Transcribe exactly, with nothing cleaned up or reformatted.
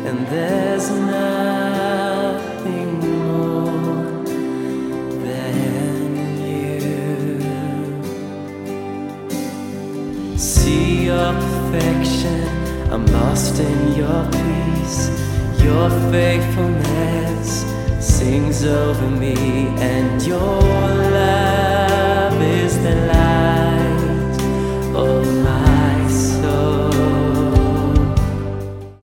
and there's nothing more than you. See your perfection, I'm lost in your peace. Your faithfulness sings over me, and your